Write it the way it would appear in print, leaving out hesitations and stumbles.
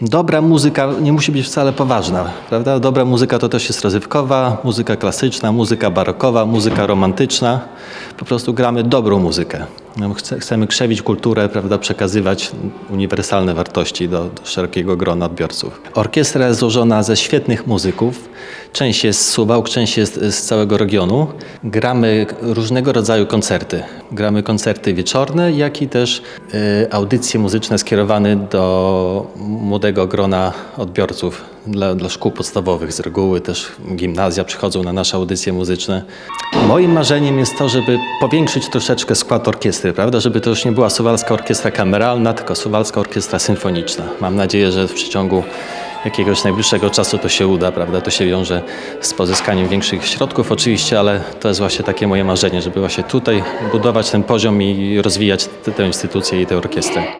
Dobra muzyka nie musi być wcale poważna, prawda? Dobra muzyka to też jest rozrywkowa, muzyka klasyczna, muzyka barokowa, muzyka romantyczna. Po prostu gramy dobrą muzykę. Chcemy krzewić kulturę, prawda? Przekazywać uniwersalne wartości do szerokiego grona odbiorców. Orkiestra jest złożona ze świetnych muzyków. Część jest z Suwałk, część jest z całego regionu. Gramy różnego rodzaju koncerty. Gramy koncerty wieczorne, jak i też audycje muzyczne skierowane do młodego grona odbiorców. Dla szkół podstawowych z reguły też gimnazja przychodzą na nasze audycje muzyczne. Moim marzeniem jest to, żeby powiększyć troszeczkę skład orkiestry, prawda? Żeby to już nie była Suwalska Orkiestra Kameralna, tylko Suwalska Orkiestra Symfoniczna. Mam nadzieję, że w przeciągu jakiegoś najbliższego czasu to się uda, prawda? To się wiąże z pozyskaniem większych środków oczywiście, ale to jest właśnie takie moje marzenie, żeby właśnie tutaj budować ten poziom i rozwijać tę instytucję i tę orkiestrę.